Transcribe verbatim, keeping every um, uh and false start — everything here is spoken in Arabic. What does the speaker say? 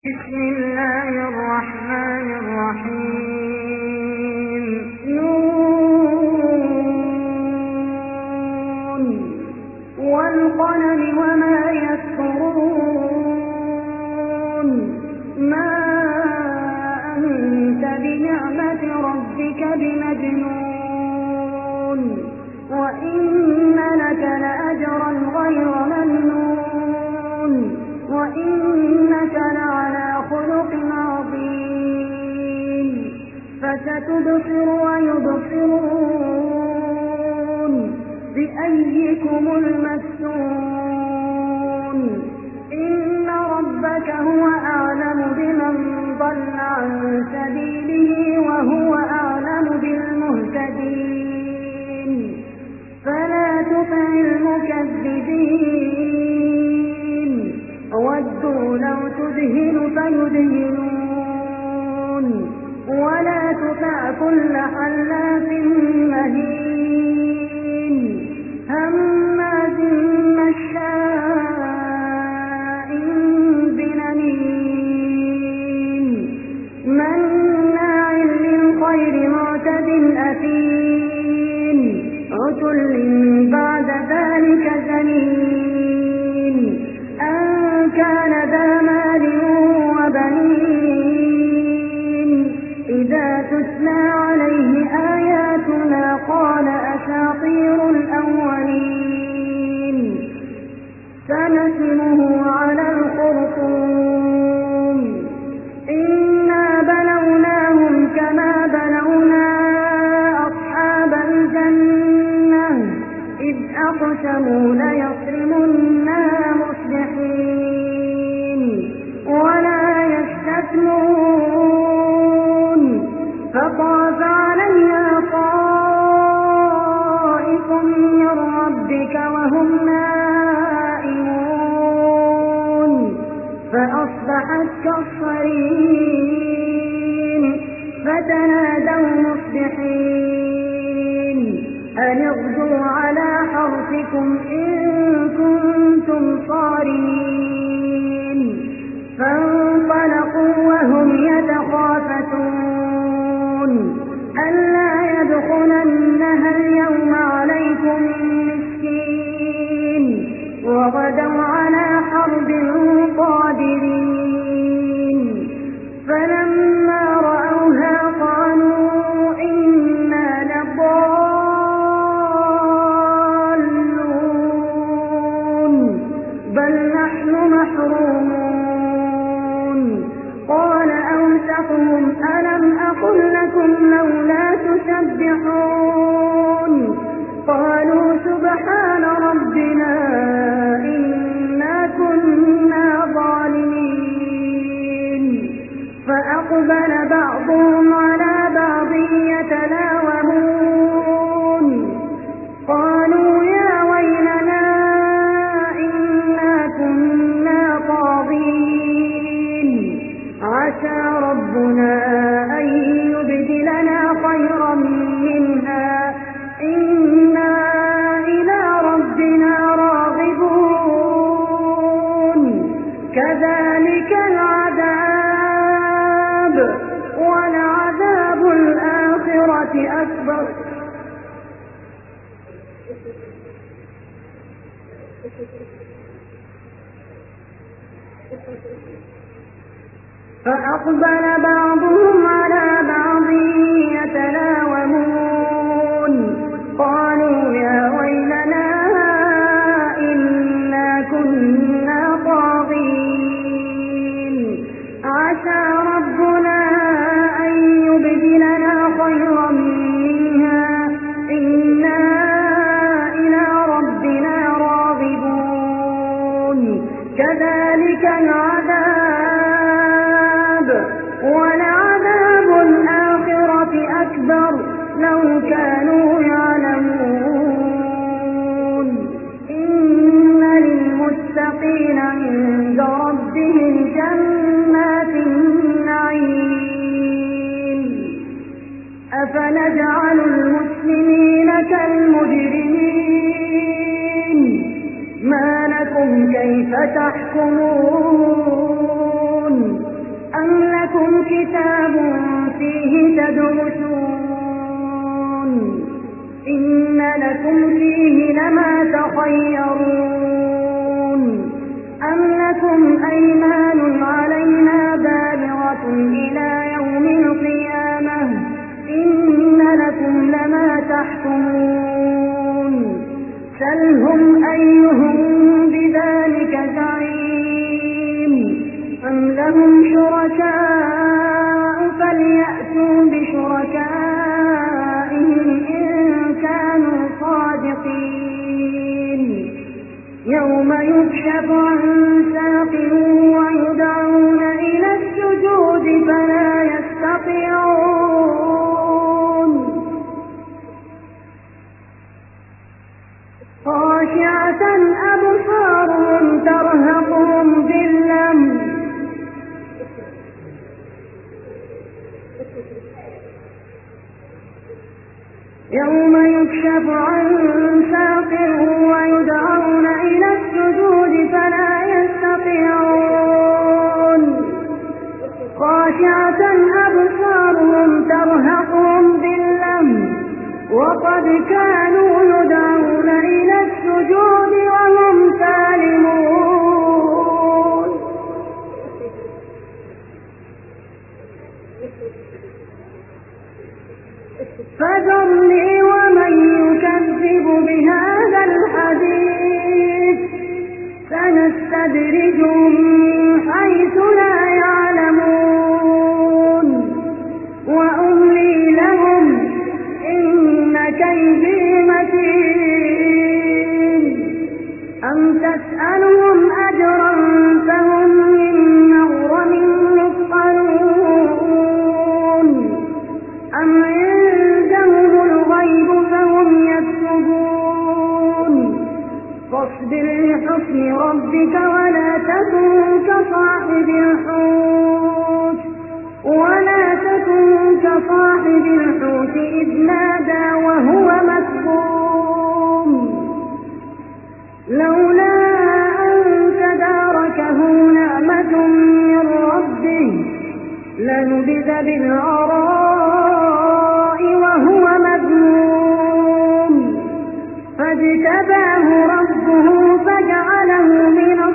بسم الله الرحمن الرحيم نون والقلم وما يسطرون ما أنت بنعمة ربك بمجنون وإن لك لأجرا غير ممنون وإنك لعلى خلق عظيم فستبصر ويبصرون بأيكم المفتون إن ربك هو أعلم بمن ضل عن سبيله وهو أعلم بالمهتدين فلا تطع المكذبين ودوا لو تدهن فيدهنون ولا تطع كل حلاف مهين هماز مشاء بنميم مناع للخير معتد أثيم عتل بعد ذلك زنيم كان ذا مال وبنين إذا تتلى عليه آياتنا قال أساطير الأولين سنسمه على الخرطوم إنا بلوناهم كما بلونا أصحاب الجنة إذ أقسموا ليصرمنها مصبحين ولا يستثنون فطاف عليها طائف من ربك وهم نائمون فأصبحت كالصريم فتنادوا مصبحين أن اغدوا على حرثكم إن كنتم صارمين فانطلقوا وهم يتخافتون ألا يدخلنها اليوم عليكم مسكين وغدوا على حرب قادرين فلما رأوها قالوا إنا لضالون بل نحن محرومون قال أوسطهم ألم أقل لكم لولا تسبحون قالوا سبحان ربنا إنا كنا ظالمين فأقبل بعضهم على بعض يتلاومون قالوا يا ويلنا إنا كنا طاغين عسى ربنا أن يبدلنا خيرا منها إنا إلى ربنا راغبون كذلك العذاب ولعذاب الآخرة أكبر فأقبل بعضهم على بعض يتلاومون قالوا يا ويلنا إنا كنا طاغين عسى ربنا أن يبدلنا خيرا منها إنا إلى ربنا راغبون كذلك العذاب ولعذاب الآخرة أكبر لو كانوا يعلمون إن للمتقين عند ربهم جنات النعيم أفنجعل المسلمين كالمجرمين ما لكم كيف تحكمون كتاب فيه تدرسون إن لكم فيه لما تخيرون أم لكم أيمان علينا بالغة إلى يوم القيامة إن لكم لما تحكمون سلهم أيهم بذلك زعيم أم لهم شركاء فليأتوا بشركائهم إن كانوا صادقين يوم يكشف عن ساق ويدعون إلى السجود فلا يستطيعون خاشعة أبصارهم ترهقهم ذلة يوم يكشف عن ساق ويدعون إلى السجود فلا يستطيعون خاشعة أبصارهم ترهقهم ذلة وقد كانوا يدعون إلى السجود وهم سالمون فذرني ومن يكذب بهذا الحديث سنستدرجهم من حيث لا يعلمون وأملي لهم إن كيدي متين أم تسألهم أجرا فهم من مغرم مثقلون أم عندهم الغيب فهم يكتبون فاصبر لحكم ربك ولا تكن كصاحب الحوت ولا تكن كصاحب الحوت إذ نادى وهو مكظوم لولا أن تداركه نعمة من ربه لنبذ بالعراء وهو مذموم فاجتباه ربه فجعله من